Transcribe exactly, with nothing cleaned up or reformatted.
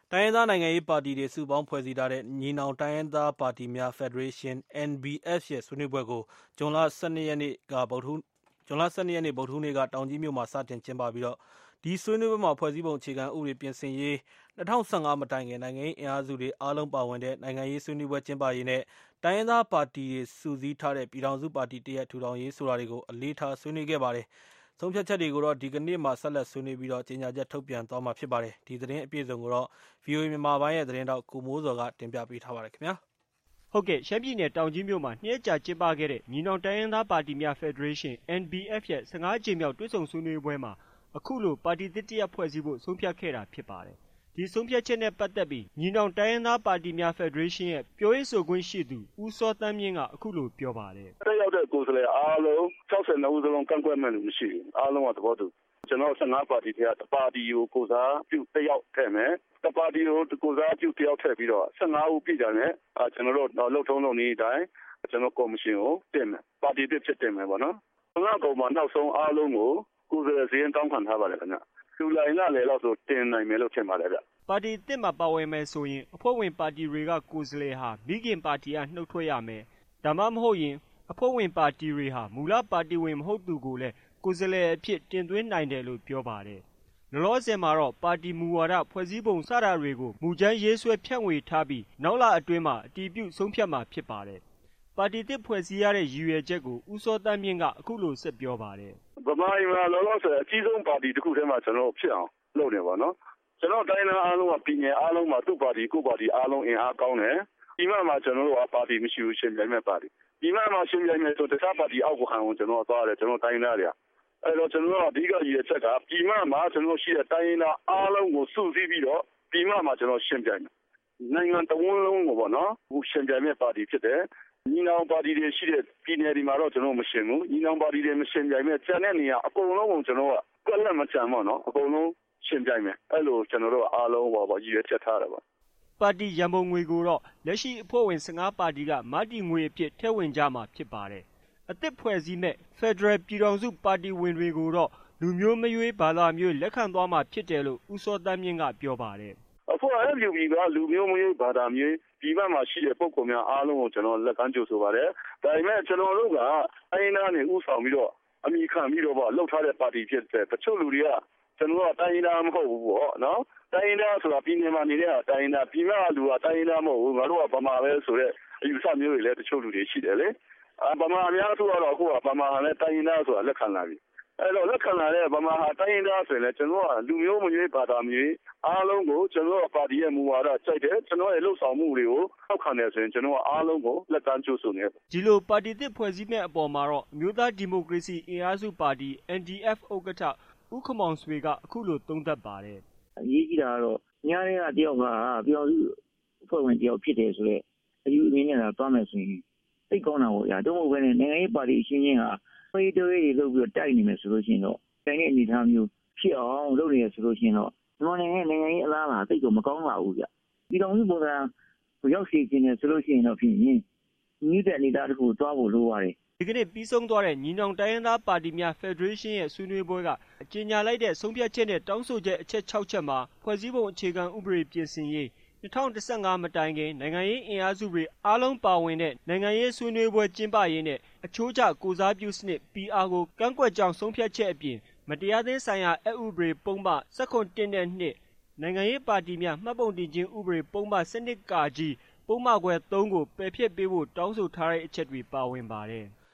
တိုင်းရင်းသားနိုင်ငံရေးပါတီတွေစုပေါင်းဖွဲ့စည်းထားတဲ့ညီနောင်တိုင်းရင်းသားပါတီများဖက်ဒရေးရှင်း N B F ရဲ့ဆွေးနွေးပွဲကိုဇွန်လ၁၂ရက်နေ့ကဗုဒ္ဓဟူးဇွန်လ၁၂ရက်နေ့ဗုဒ္ဓဟူးနေ့ကတောင်ကြီးမြို့မှာစတင်ကျင်းပပြီးတော့ဒီဆွေးနွေးပွဲမှာဖွဲ့စည်းပုံအခြေခံဥပဒေပြင်ဆင်ရေး၂၀၁၅မတိုင်ခင်နိုင်ငံရေးအင်အားစုတွေအားလုံးပါဝင်တဲ့နိုင်ငံရေးဆွေးနွေးပွဲကျင်းပရေးနဲ့တိုင်းရင်းသားပါတီတွေစုစည်းထားတဲ့ပြည်ထောင်စုပါတီတရက်ထူထောင်ရေးဆိုတာတွေကိုအလေးထားဆွေးနွေးခဲ့ပါတယ်။ဆုံးဖြတ်ချက်တွေကိုတော့ဒီကနေ့မှဆက်လက်ဆွေးနွေးပြီးတော့ကြေညာချက်ထုတ်ပြန်သွားမှာဖြစ်ပါတယ်။ဒီသတင်းအပြည့်အစုံကိုတော့ ဗီအိုအေ မြန်မာပိုင်းရဲ့သတင်းတောက်ကိုမိုးစော်ကတင်ပြပေးထားပါတယ်ခင်ဗျာ။ဟုတ်ကဲ့ရှမ်းပြည်နယ်တောင်ကြီးမြို့မှာနှစ်ရက်ကြာကျင်းပခဲ့တဲ့ညီနောင်တိုင်းရင်းသားပါတီများဖက်ဒရေးရှင်း N B F ရဲ့၁၅ကြိမ်မြောက်တွေ့ဆုံဆွေးနွေးပွဲမှာအခုလိုပါတီသစ်တရက်ဖွဲ့စည်းဖို့ဆုံးဖြတ်ခဲ့တာဖြစ်ပါတယ်။ဒီဆုံးဖြတ်ချက်နဲ့ပတ်သက်ပြီးညီနောင်တိုင်းရင်းသားပါတီများဖက်ဒရေးရှင်းရဲ့ပြောရေးဆိုခွင့်ရှိသူဦးစောသန်းမြင့်ကအခုလိုပြောပါတယ်။တက်ရောက်တဲ့ကိုယ်စားလှယ်အားလုံး၆၂ဦးစလုံးကန့်ကွက်မဲ့လို့မရှိဘူး။အားလုံးကသဘောတူ။ကျွန်တော်၁၅ပါတီထဲကတပါတီကိုကိုစားပြုတက်ရောက်ခဲ့မယ်။တပါတီကိုကိုစားပြုတက်ရောက်ထည့်ပြီးတော့၁၅ဦးပြည်ကြတယ်။ကျွန်တော်တို့လှုပ်ထုံးလုပ်နည်းအတိုင်းကျွန်တော်ကော်မရှင်ကိုတင်မယ်။ပါတီတစ်ဖြစ်တင်မယ်ပေါ့နော်။ငါ့ကောင်မှနောက်ဆုံးအားလုံးကိုကိုယ်စားလှယ်စည်းရင်တောင်းခံထားပါတယ်ခင်ဗျ။လူလိုင်းကလည်းတော့ဆိုတင်နိုင်မယ်လို့ထင်ပါတယ်ဗျ။ပါတီတစ်မှာပါဝင်မယ်ဆိုရင်အဖွဲ့ဝင်ပါတီတွေကကိုယ်စားလှယ်ဟာမိခင်ပါတီကနှုတ်ထွက်ရမယ်။ဒါမှမဟုတ်ရင်အဖွဲ့ဝင်ပါတီတွေဟာမူလပါတီဝင်မဟုတ်သူကိုလည်းကိုယ်စားလှယ်အဖြစ်တင်သွင်းနိုင်တယ်လို့ပြောပါတယ်။လောလောဆယ်မှာတော့ပါတီမူဝါဒဖွဲ့စည်းပုံစတာတွေကိုမူကြမ်းရေးဆွဲဖြန့်ဝေထားပြီးနောက်လအတွင်းမှာအတည်ပြုဆုံးဖြတ်မှာဖြစ်ပါတယ်။ပါတီတစ်ဖွဲ့စည်းရတဲ့ရည်ရွယ်ချက်ကိုဦးစောသန်းမြင့်ကအခုလိုဆက်ပြောပါတယ်။ဗမာပြည်မှာလောလောဆယ်အကြီးဆုံးပါတီတစ်ခုထဲမှာကျွန်တော်ဖြစ်အောင်လုပ်နေပါတော့။ကျွန်တော်တိုင်းသားအားလုံးကပြည်နယ်အားလုံးမှာသူ့ပါတီကိုပါတီအားလုံးအင်အားကောင်းတယ်။ဒီမှာမှာကျွန်တော်တို့ကပါတီမရှိဘူးရှင်ပြိုင်မဲ့ပါတီ။ဒီမှာမှာရှင်ပြိုင်မဲ့ဆိုတခြားပါတီအောက်ကိုခံအောင်ကျွန်တော်သွားတယ်ကျွန်တော်တိုင်းသားတွေကအဲ့တော့ကျွန်တော်တို့အဓိကရည်ရချက်ကပြည်မမှာကျွန်တော်ရှိတဲ့တိုင်းရင်းသားအားလုံးကိုစုစည်းပြီးတော့ပြည်မမှာကျွန်တော်ရှင်းပြမယ်။နိုင်ငံတဝန်းလုံးကိုပေါ့နော်။ဟိုရှင်းပြမဲ့ပါတီဖြစ်တယ်။ညီနောင်ပါတီတွေရှိတဲ့ပြည်နယ်တွေမှာတော့ကျွန်တော်မရှင်းဘူး။ညီနောင်ပါတီတွေမရှင်းပြမဲ့ကျန်တဲ့နေရာအကုန်လုံးကိုကျွန်တော်ကကွက်လက်မချမ်းပေါ့နော်။အကုန်လုံးရှင်းပြမယ်။အဲ့လိုကျွန်တော်တို့အားလုံးပေါ့ပေါ့ရည်ရချက်ထားတယ်ပေါ့။ပါတီရန်ပုံငွေကိုတော့လက်ရှိအဖွဲ့ဝင်၁၅ပါတီကမတီငွေအဖြစ်ထည့်ဝင်ကြမှာဖြစ်ပါတယ်။အသစ်ဖွဲ့စည်းမဲ့ဖက်ဒရယ်ပြည်ထောင်စုပါတီဝင်တွေကိုတော့လူမျိုးမရွေးဘာသာမျိုးလက်ခံသွားမှာဖြစ်တယ်လို့ဦးစောသန်းမြင့်ကပြောပါတယ်။အခု F U B ကလူမျိုးမရွေးဘာသာမျိုးဒီဘက်မှာရှိတဲ့ပုံကောင်များအားလုံးကိုကျွန်တော်လက်ကမ်းကြိုဆိုပါတယ်။ဒါပေမဲ့ကျွန်တော်တို့ကအိမ်သားနေဥဆောင်ပြီးတော့အမိခံပြီးတော့ပေါ့လှုပ်ထားတဲ့ပါတီဖြစ်တဲ့တချို့လူတွေကကျွန်တော်ကတိုင်းရင်းသားမဟုတ်ဘူးပေါ့နော်။တိုင်းရင်းသားဆိုတာပြည်နယ်မှာနေတဲ့တိုင်းရင်းသားပြည်မလူကတိုင်းရင်းသားမဟုတ်ဘူးငါတို့ကဗမာပဲဆိုတဲ့အယူဆမျိုးတွေလည်းတချို့လူတွေရှိတယ်လေ။ဗမာအများစုကတော့အခုကဗမာနဲ့တိုင်းရင်းသားဆိုတာလက်ခံလာပြီ။အဲ့တော့လက်ခံလာတဲ့ဗမာဟာတိုင်းရင်းသားဆိုရင်လည်းကျွန်တော်ကလူမျိုးမရွေးဘာသာမရွေးအားလုံးကိုကျွန်တော်ကပါတီရဲ့မူဝါဒစိုက်တယ်ကျွန်တော်ရဲ့လှုပ်ဆောင်မှုတွေကိုထောက်ခံတယ်ဆိုရင်ကျွန်တော်ကအားလုံးကိုလက်ကမ်းကြိုးဆိုနေတယ်ဒီလိုပါတီသစ်ဖွဲ့စည်းမဲ့အပေါ်မှာတော့အမျိုးသားဒီမိုကရေစီအင်အားစုပါတီ N D F ဥက္ကဋ္ဌဦးခမောင်ဆွေကအခုလိုသုံးသပ်ပါတယ်အရေးကြီးတာကတော့ညာတွေကတယောက်ကပြောသူဖွဲ့ဝင်တယောက်ဖြစ်တယ်ဆိုတော့အယူအင်းနဲ့သွားမယ်ဆိုရင်သိကောင်းတာပေါ့ဗျာတော့မဟုတ်ဘဲနဲ့နိုင်ငံရေးပါတီအချင်းချင်းဟာဖေးတွေးတွေလုပ်ပြီးတော့တိုက်နေမယ်ဆိုလို့ရှိရင်တော့တိုင်းရဲ့အနေအထားမျိုးဖြစ်အောင်လုပ်နေရဆိုလို့ရှိရင်တော့မြန်မာနိုင်ငံနိုင်ငံရေးအလားအလာသိတော့မကောင်းပါဘူးဗျ။ဒီတော်စုပုံစံရောက်စီခြင်းနဲ့ဆိုလို့ရှိရင်တော့ဖြစ်ရင်ညီတဲ့အနေအထားတစ်ခုသွားဖို့လိုပါတယ်ဒီကနေ့ပြီးဆုံးသွားတဲ့ညီနောင်တိုင်းရင်းသားပါတီများဖက်ဒရေးရှင်းရဲ့ဆွေးနွေးပွဲကကြေညာလိုက်တဲ့ဆုံးဖြတ်ချက်နဲ့တောင်းဆိုချက်အချက်၆ချက်မှာဖွဲ့စည်းပုံအခြေခံဥပဒေပြင်ဆင်ရေး၂၀၁၅မတိုင်ခင်နိုင်ငံရေးအင်အားစုတွေအားလုံးပါဝင်တဲ့နိုင်ငံရေးဆွေးနွေးပွဲကျင်းပရေးနဲ့အချိုးကျကိုစားပြုစနစ် P R ကိုကန့်ကွက်ကြောင်းဆုံးဖြတ်ချက်အပြင်မတရားသင်းဆိုင်ရာအက်ဥပဒေပုံမှ၁၇တစ်နဲ့နှစ်နိုင်ငံရေးပါတီများမှတ်ပုံတင်ခြင်းဥပဒေပုံမှ၁၂ကာကြီးပုံမှခွဲ၃ကိုပယ်ဖျက်ပေးဖို့တောင်းဆိုထားတဲ့အချက်တွေပါဝင်ပါတယ်